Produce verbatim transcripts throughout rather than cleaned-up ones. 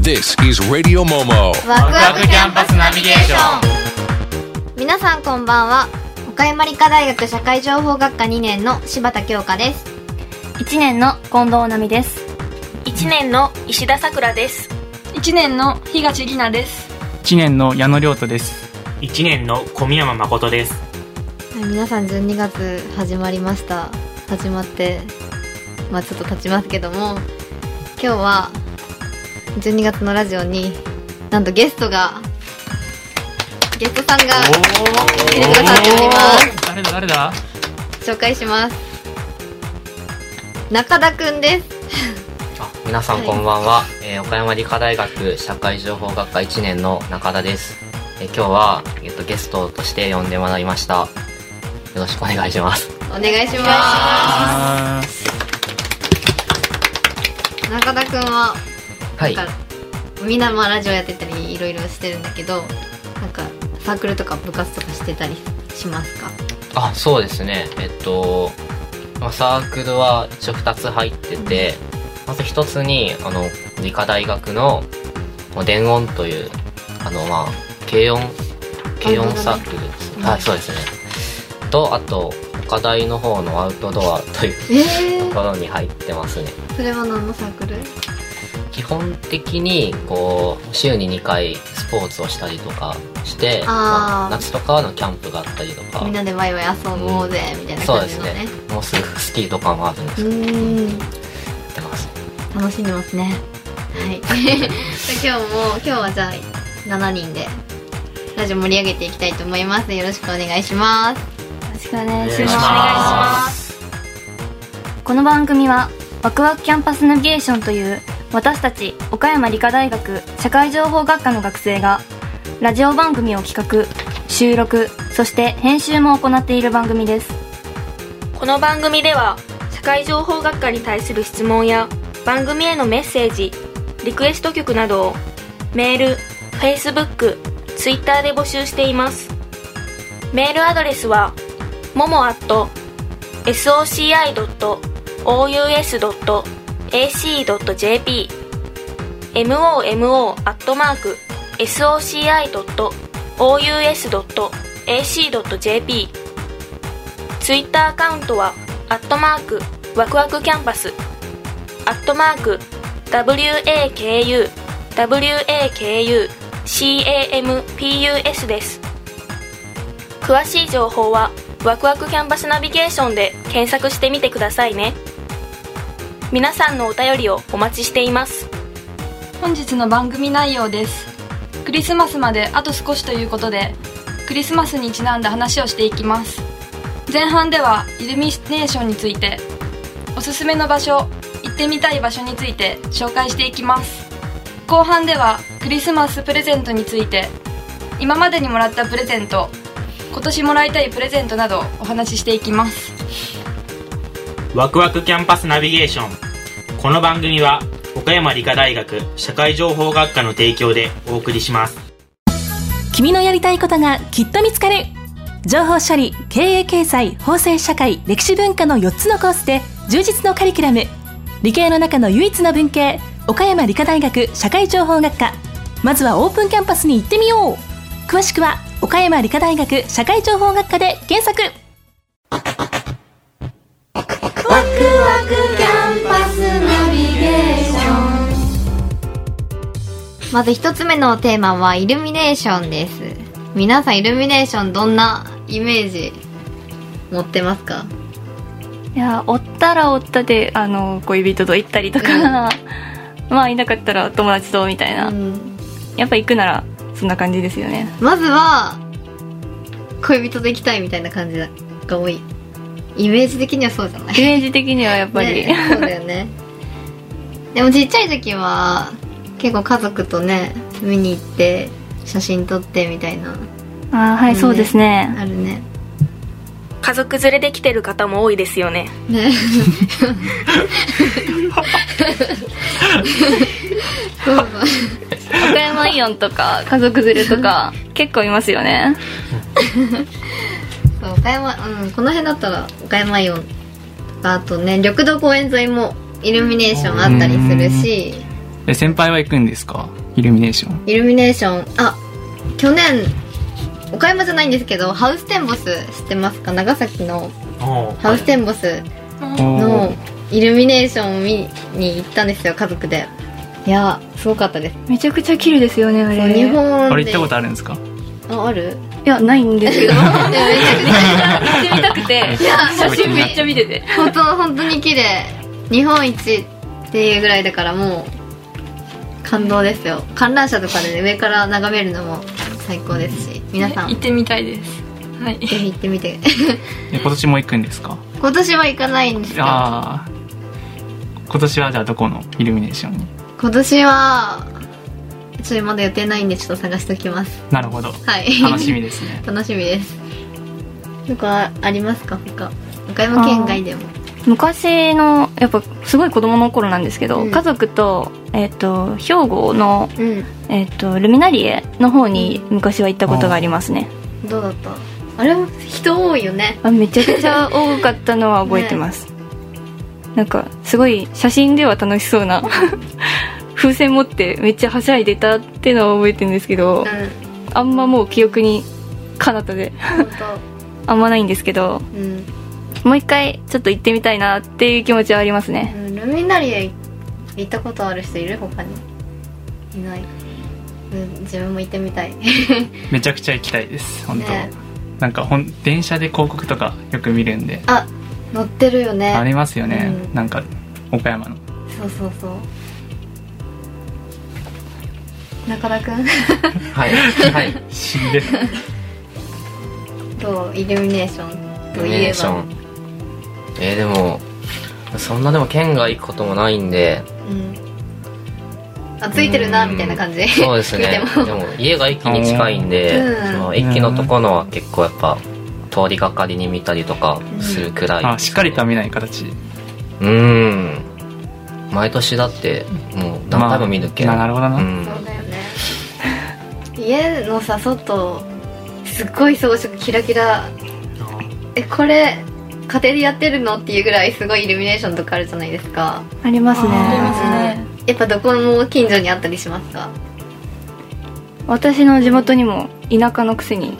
This is Radio Momo ワクワクキャンパスナビゲーション。皆さんこんばんは。岡山理科大学社会情報学科にねんの柴田京香です。 いちねんの近藤奈美です。 いちねんの石田さくらです。 いちねんの東里奈です。 いちねんの矢野亮斗です。 いちねんの小宮山誠です。 はい、皆さんじゅうにがつ始まりました。始まってまあちょっと経ちますけども、今日はじゅうにがつのラジオになんとゲストがゲストさんが来てくださっております。 誰だ誰だ紹介します。中田くんです。 あ、皆さんこんばんは、はい。えー、岡山理科大学社会情報学科いちねんの中田です。えー、今日は、えー、とゲストとして呼んでもらいました。よろしくお願いします。 お願いします。中田くんははい、 なんかみんなまあラジオやってたりいろいろしてるんだけど、なんかサークルとか部活とかしてたりしますか？ あ、そうですね。えっと、まあ、サークルは一応ふたつ入ってて、うん、まずひとつにあの理科大学の電音というあのまあ軽音軽音サークルです、ね、はい、そうですね。とあと岡大の方のアウトドアという、えー、ところに入ってますね。 それは何のサークル？ 基本的にこう週ににかいスポーツをしたりとかして、まあ、夏とかのキャンプがあったりとか、みんなでワイワイ遊ぼうぜ、うん、みたいな感じのね。 そうですね。もうすぐスキーとかもあるんですけど、うん、やってます。 楽しんでますね。はい。今日も今日はじゃあしちにんでラジオ盛り上げていきたいと思います。よろしくお願いします。 よろしくお願いします。お願いします。 この番組はワクワクキャンパスナビゲーションという私たち岡山理科大学社会情報学科の学生がラジオ番組を企画、収録、そして編集も行っている番組です。 この番組では社会情報学科に対する質問や番組へのメッセージ、リクエスト曲などをメール、Facebook、Twitter で募集しています。メールアドレスは モモ アット エスオーシーアイ ドット オーユーエス ドット エーシー ドット ジェーピー モモ アットマーク エスオーシーアイ ドット オーユーエス ドット エーシー ドット ジェーピー ツイッターアカウントはアットマークワクワクキャンパスアットマーク ダブリューエーケーユー ダブリューエーケーユー シーエーエムピーユーエス です。詳しい情報はワクワクキャンパスナビゲーションで検索してみてくださいね。皆さんのお便りをお待ちしています。 本日の番組内容です。クリスマスまであと少しということで、クリスマスにちなんだ話をしていきます。前半ではイルミネーションについて、おすすめの場所、行ってみたい場所について紹介していきます。後半ではクリスマスプレゼントについて、今までにもらったプレゼント、今年もらいたいプレゼントなどお話ししていきます。 ワクワクキャンパスナビゲーション。この番組は岡山理科大学社会情報学科の提供でお送りします。 君のやりたいことがきっと見つかる。情報処理、経営経済、法制社会、歴史文化のよっつのコースで充実のカリキュラム。理系の中の唯一の文系、岡山理科大学社会情報学科。まずはオープンキャンパスに行ってみよう。詳しくは岡山理科大学社会情報学科で検索。 ワクワクキャンパスナビゲーション。まず一つ目のテーマはイルミネーションです。皆さんイルミネーションどんなイメージ持ってますか？ いや、おったらおったであの恋人と行ったりとか、うん、まあいなかったら友達とみたいな、うん、やっぱ行くならそんな感じですよね。 まずは恋人と行きたいみたいな感じが多い。イメージ的にはそうじゃない？ イメージ的にはやっぱり、 ね、そうだよね。でもちっちゃい時は結構家族とね見に行って写真撮ってみたいな。 あ、はい、ね、そうですね。 あるね。 家族連れで来てる方も多いですよね。ね。 そうそう。 岡山イオンとか家族連れとか結構いますよね。 そう、岡山、うん、この辺だったら岡山イオンとか、あとね緑道公園沿いもイルミネーションあったりするし、 え先輩は行くんですか？イルミネーション。 イルミネーション、あ、去年岡山じゃないんですけど、ハウステンボス知ってますか？長崎のハウステンボスのイルミネーションを見に行ったんですよ、家族で。いやすごかったです。 めちゃくちゃ綺麗ですよね、あれ。 日本であれ行ったことあるんですか？ あ、ある？ いや、ないんですけど。 いや、めちゃくちゃ行ってみたくて、 いや写真めっちゃ見てて。 本当本当に綺麗。日本一っていうぐらいだからもう感動ですよ。観覧車とかで、ね、上から眺めるのも最高ですし、皆さん行ってみたいです。はい。 ぜひ行ってみて。 今年も行くんですか？ 今年は行かないんですよ。 ああ。今年はじゃあどこのイルミネーションに？ 今年はちょっとまだ予定ないんでちょっと探しておきます。 なるほど。 はい。 楽しみですね。 楽しみです。なんかありますか他？岡山県外でも。 昔のやっぱすごい子供の頃なんですけど、 うん、 家族と、えー、と兵庫の、 うん、 えー、とルミナリエの方に昔は行ったことがありますね。 どうだった？あれも人多いよね。 あ、めちゃくちゃ多かったのは覚えてます、ね、なんかすごい写真では楽しそうな風船持ってめっちゃはしゃいでたってのは覚えてるんですけど、うん、あんまもう記憶に彼方であんまないんですけど、うん、もう一回ちょっと行ってみたいなっていう気持ちはありますね、 うん、ルミナリエ行ったことある人いる？他にいない、うん、自分も行ってみたいめちゃくちゃ行きたいです本当、ね、なんかほん電車で広告とかよく見るんで。 あ、載ってるよね。 ありますよね、うん、なんか岡山の。 そうそうそう。中田くんはいはい死んでとイルミネーションといえば、 えー、でもそんなでも県外行くこともないんで、 うん、あ、ついてるなみたいな感じ。 そうですねでも, でも家が駅に近いんで、うん、その駅のところは結構やっぱ通りがかりに見たりとかするくらい、 うん、あ、しっかりとは見ない形。 うーん、毎年だってもう何回も見るけど、 まあ、なるほどな、 うん、そうだよね。家のさ外すっごい装飾キラキラ、え、これ家庭でやってるのっていうぐらいすごいイルミネーションとかあるじゃないですか。 ありますね。 ありますね。 やっぱどこも近所にあったりしますか？ 私の地元にも田舎のくせに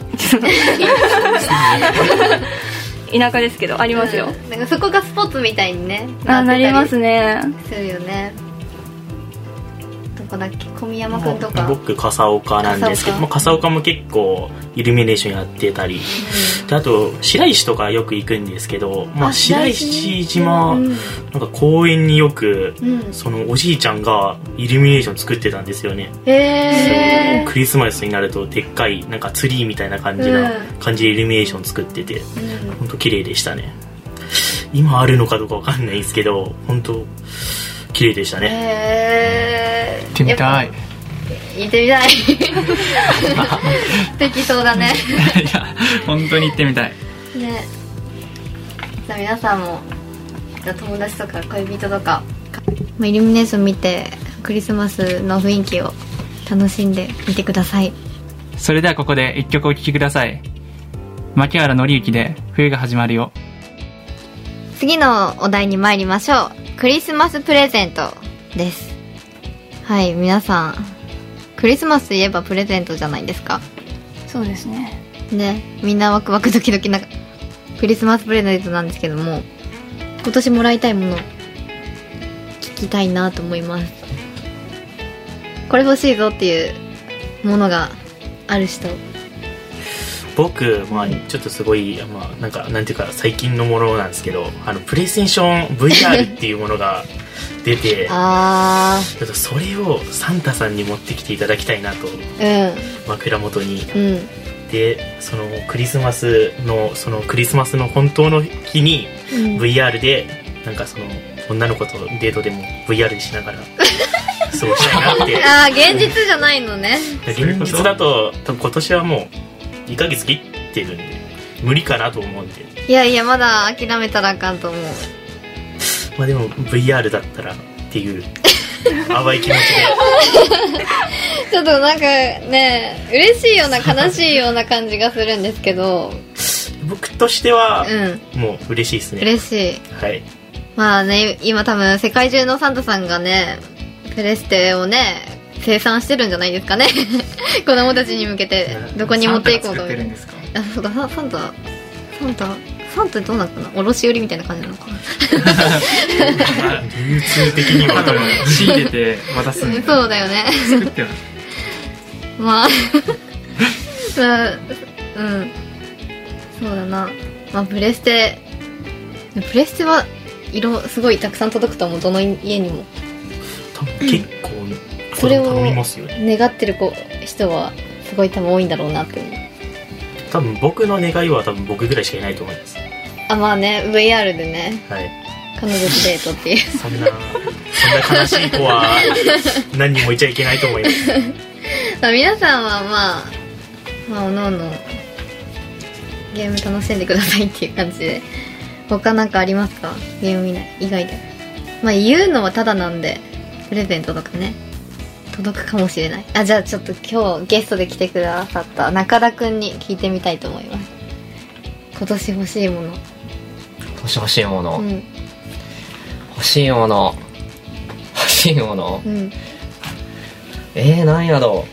田舎ですけどありますよ、 うん、なんかそこがスポーツみたいにねあ、なりますね。 するよね。どこだっけ、小宮山くんとか。 僕笠岡なんですけど、笠岡も結構イルミネーションやってたり、うん、であと白石とかよく行くんですけど、まあ、白石島、うん、なんか公園によく、うん、そのおじいちゃんがイルミネーション作ってたんですよね。 へー。 クリスマスになるとでっかいなんかツリーみたいな感じな、うん、感じでイルミネーション作ってて、うん、本当綺麗でしたね。今あるのかどうかわかんないですけど本当綺麗でしたね。 へー。 行ってみたい。 行ってみたい適当だねいや本当に行ってみたいね。じゃあ皆さんもじゃあ友達とか恋人とかイルミネーション見てクリスマスの雰囲気を楽しんでみてください。 それではここで一曲お聴きください。牧原紀之で冬が始まるよ。 次のお題に参りましょう。クリスマスプレゼントです。はい、皆さんクリスマスといえばプレゼントじゃないですか。 そうですね。 ね、みんなワクワクドキドキなクリスマスプレゼントなんですけども、今年もらいたいもの聞きたいなと思います。これ欲しいぞっていうものがある人。 僕、まあ、ちょっとすごい、まあ、なんかなんていうか最近のものなんですけど、あのプレイステーション ブイアール っていうものが出てあちょっとそれをサンタさんに持ってきていただきたいなと、うん、枕元に、うん、でそのクリスマスのそのクリスマスの本当の日に ブイアール でなんかその女の子とデートでも ブイアール でしながら過ごしたいなってああ現実じゃないのね。 現実だと多分今年はもうにかげつ切ってるんで無理かなと思うんで。 いやいやまだ諦めたらあかんと思う。 まあでも ブイアール だったらっていう淡い気持ちでちょっとなんかね嬉しいような悲しいような感じがするんですけど僕としては、うん、もう嬉しいですね。 嬉しい。 はい。 まあね今多分世界中のサンタさんがねプレステをね生産してるんじゃないですかね子供たちに向けてどこに持っていこうと。 サンタが作ってるんですか？ あ、そうだ、サンタサンタサンタどうなのかな、卸売りみたいな感じなのかな流通的には仕入れて渡すんだ。 そうだよね作ってはまあまあうんそうだな。まあプレステプレステは色すごいたくさん届くと思う、どの家にも。 多分結構それを頼みますよね。 願ってる子人はすごい多分多いんだろうなって思う。多分僕の願いは多分僕ぐらいしかいないと思います。 あ、まあね ブイアール でね、 はい、 彼女とデートっていうそんなそんな悲しい子は何人もいちゃいけないと思いますまあ皆さんはまあまあおのおのゲーム楽しんでくださいっていう感じで、他なんかありますか？ゲーム以外で。まあ言うのはただなんでプレゼントとかね届くかもしれない。あ、じゃあちょっと今日ゲストで来てくださった中田くんに聞いてみたいと思います。今年欲しいもの。 今年欲しいもの、 うん、 欲しいもの欲しいもの、 うん、 えー、何やろう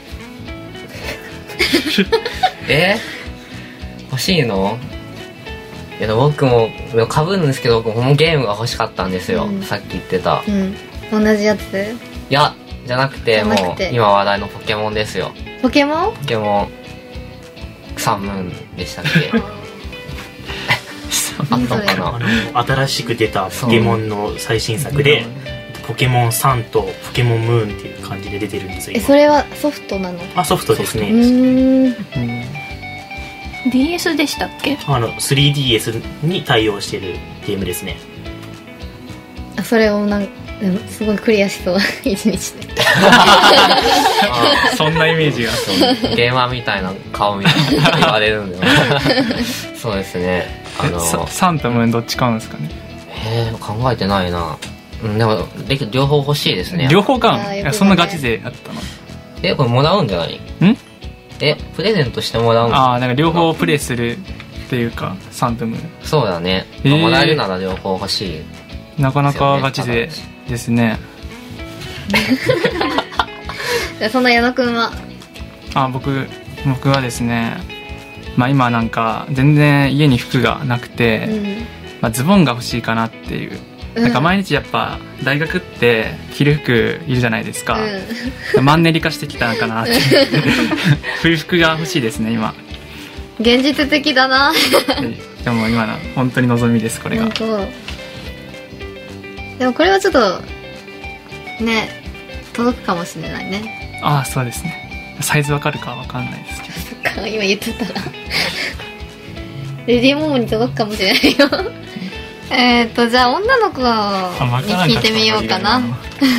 えー、欲しいの？いや僕もかぶるんですけど、僕もゲームが欲しかったんですよ、うん、さっき言ってた、 うん、同じやつ？ いやじゃなくて、もう今話題のポケモンですよ。 ポケモン？ ポケモンサンムーンでしたっけあったのかな。 あの新しく出たポケモンの最新作でポケモンサンとポケモンムーンっていう感じで出てるんですよ。 え、それはソフトなの？ あ、ソフトですね。 うーん、 ディーエス でしたっけ？ あの スリーディーエス に対応してるゲームですね。 あ、それをなんすごいクリアしそう一日でそんなイメージがゲーマーみたいな顔みたいな言われるんだよそうですね。あのサンとムーンどっち買うんですかね？ へえ、考えてないな。うん、でも両方欲しいですね。 両方買うの？いや、そんなガチ勢あったの？ え、これもらうんじゃない？ん？え、プレゼントしてもらうん？ ああ、なんか両方プレイするっていうか、サンとムーン。 そうだね、えー、もらえるなら両方欲しい。 なかなかガチ勢ですねそんな矢野くんは？ あ、僕僕はですね、まあ今なんか全然家に服がなくて、うん、まあ、ズボンが欲しいかなっていう、うん、なんか毎日やっぱ大学って着る服いるじゃないですか、うん、マンネリ化してきたのかなって冬服が欲しいですね今。 現実的だなでも今の本当に望みです、これが。 でもこれはちょっとね届くかもしれないね。 ああ、そうですね。サイズわかるかわかんないですけど。 そっか、今言ってたらレディーモモに届くかもしれないよえっとじゃあ女の子に聞いてみようかな。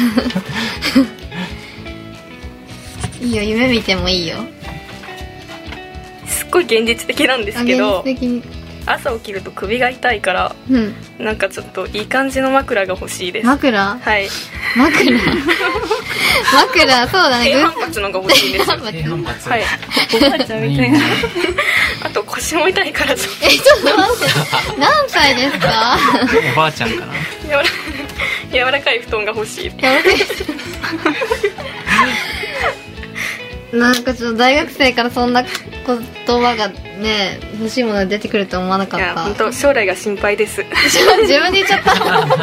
いいよ、夢見てもいいよ。 すっごい現実的なんですけど、 現実的に朝起きると首が痛いから、うん、なんかちょっといい感じの枕が欲しいです。 枕？ はい。 枕枕、そうだね。 低反発のが欲しいです。低反発。 はい。おばあちゃんみたいな。あと腰も痛いからちょっと。 え、ちょっと待って。何歳ですか？ おばあちゃんかな。 柔ら柔らかい布団が欲しい。柔らかい。 なんかちょっと大学生からそんな言葉がね欲しいものが出てくると思わなかった。いや、 本当将来が心配です。 自分で言っちゃった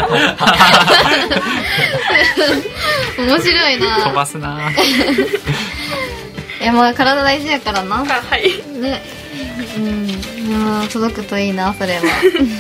面白いな。 飛ばすな。 いや、まあ体大事やからな。 はいね、うん、いや届くといいな、それは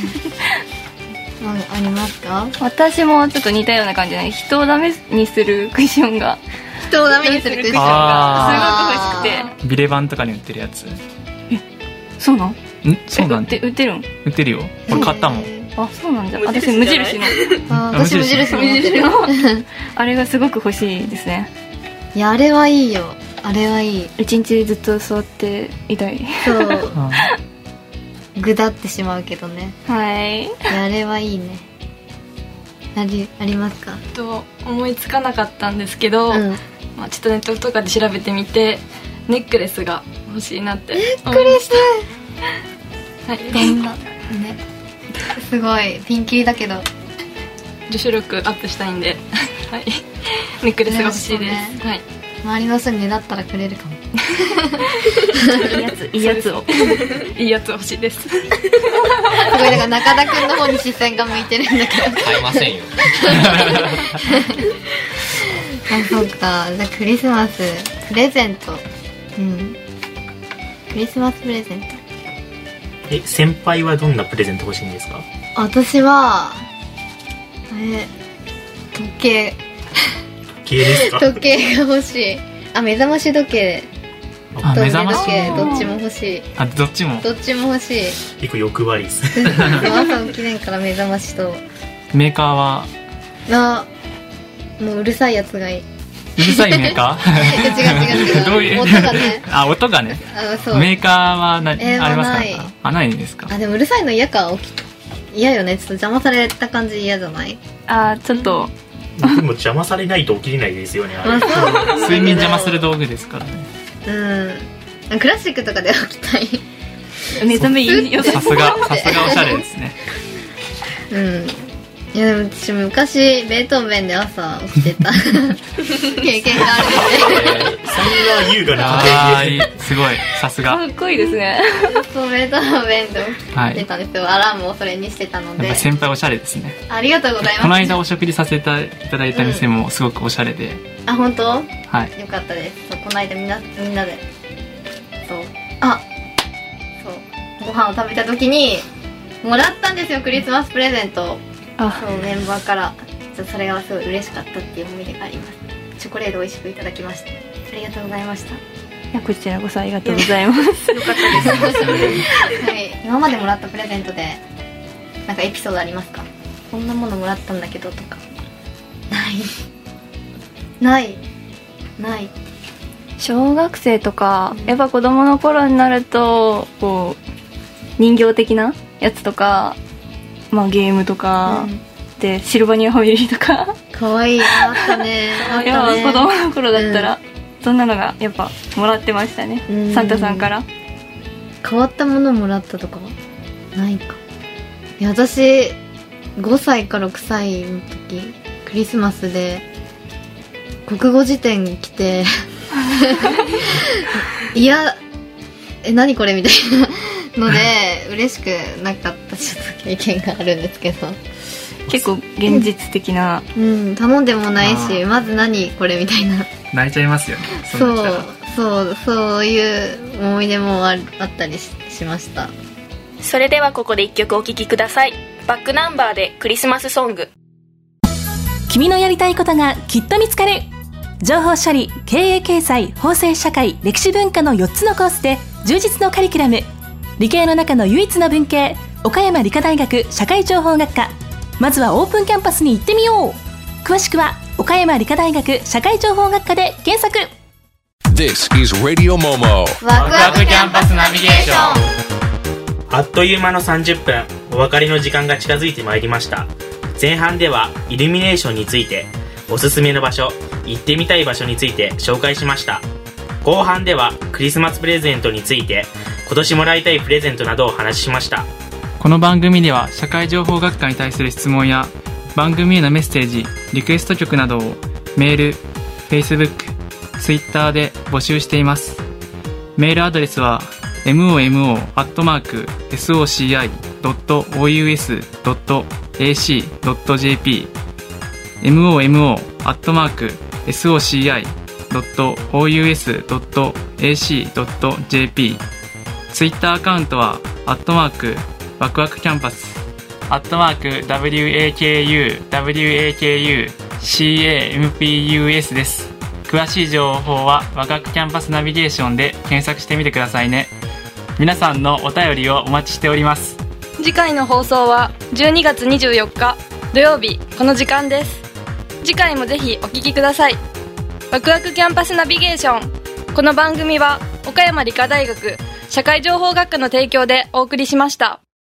あ, ありますか？ 私もちょっと似たような感じで、人をダメにするクッションが人をダメにするクッションがすごく欲しくて、 ビレバンとかに売ってるやつ。 え、そうなん？ん？ そうなん売ってるん？ 売ってるよ。俺買ったもん。 あ、そうなんだ。私無印の。 あ、私無印の持ってる。 あれがすごく欲しいですね。 いや、あれはいいよ。あれはいい。 一日ずっと座っていたい。 そう。ぐだってしまうけどね。 はい。 いや、あれはいいね。あり、ありますか？ と思いつかなかったんですけど、うん、まあ、ちょっとネットとかで調べてみて、ネックレスが欲しいなって。 ネックレスはい。 どんなね、すごいピンキリだけど女子力アップしたいんではいネックレスが欲しいです、ね、はい、 周りの人にねだったらくれるかもいいやついいやつをいいやつ欲しいですすごいだから中田くんの方に視線が向いてるんだけど買いませんよあ、そうか。じゃあクリスマスプレゼント、うん、クリスマスプレゼント。 え、先輩はどんなプレゼント欲しいんですか？ 私はえ時計時計ですか？ 時計が欲しい。あ、目覚まし時計あ、 と目覚まし時計どっちも欲しい。 あ、どっちもどっちも欲しい。 結構欲張りです朝起きれんから目覚ましとメーカーはな、もううるさいやつがいい。 うるさいメーカー違う違う違うどういう音がねあ、音がね。 あ、そう。 メーカーは何、 えー、 ありますか？ ないあ、ないんですか？ あ、でもうるさいの嫌か。起き嫌よね。ちょっと邪魔された感じ嫌じゃない？ あー、ちょっとでも邪魔されないと起きれないですよね、あれ睡眠邪魔する道具ですからね。 うん、クラシックとかで起きたい目覚めいいよ。 さすがさすがおしゃれですね。 うん。いやでも私昔ベートーベンで朝起きてた経験があるのでそんな優雅な家庭すごい、さすがかっこいいですね。 そうベートーベンで起きてたんですよ、はい、アラームをそれにしてたので。 先輩おしゃれですね。 ありがとうございます。 この間お食事させていただいた店もすごくおしゃれで、 うん、あ、本当？ はい、 よかったです。そう、この間みんなみんなでそうあそうご飯を食べた時にもらったんですよ、クリスマスプレゼント。あ、そうメンバーからそれがすごい嬉しかったっていう思い出があります。チョコレート美味しくいただきました。ありがとうございました。いや、こちらこそありがとうございます。よかったです。 はい、今までもらったプレゼントでなんかエピソードありますか？こんなものもらったんだけどとか。ないないない小学生とかやっぱ子供の頃になるとこう人形的なやつとか、まあ、ゲームとか、うん、でシルバニアファミリーとかかわいいあったねあったね。 子供の頃だったら、うん、そんなのがやっぱもらってましたね、うん、サンタさんから。 変わったものもらったとかないか。いや、私ごさいかろくさいの時クリスマスで国語辞典来ていやえ何これみたいなので嬉しくなかったちょっと経験があるんですけど、 結構現実的な、 うん、頼んでもないしまず何これみたいな泣いちゃいますよね。 そうそうそういう思い出も あ, あったり し, しました。 それではここでいっきょくお聴きください。バックナンバーでクリスマスソング。 君のやりたいことがきっと見つかる。情報処理、経営経済、法制社会、歴史文化のよっつのコースで充実のカリキュラム。理系の中の唯一の文系、岡山理科大学社会情報学科。まずはオープンキャンパスに行ってみよう。詳しくは岡山理科大学社会情報学科で検索。 This is Radio Momo ワクワクキャンパスナビゲーション。あっという間のさんじゅっぷん、お別れの時間が近づいてまいりました。前半ではイルミネーションについて、おすすめの場所、行ってみたい場所について紹介しました。後半ではクリスマスプレゼントについて、今年もらいたいプレゼントなどをお話ししました。 この番組では社会情報学科に対する質問や番組へのメッセージ、リクエスト曲などをメール、Facebook、Twitter で募集しています。メールアドレスは モモ アットマーク ソー ドット オーユーエス ドット エーシー ドット ジェーピー モモ アットマーク ソー ドット オーユーエス ドット エーシー ドット ジェーピー。 Twitter アカウントはアットマークワクワクキャンパス、アットマーク ダブリューエーケーユー ダブリューエーケーユー シーエーエムピーユーエス です。詳しい情報はワクワクキャンパスナビゲーションで検索してみてくださいね。皆さんのお便りをお待ちしております。 次回の放送はじゅうにがつにじゅうよっか土曜日この時間です。次回もぜひお聞きください。ワクワクキャンパスナビゲーション。この番組は岡山理科大学社会情報学科の提供でお送りしました。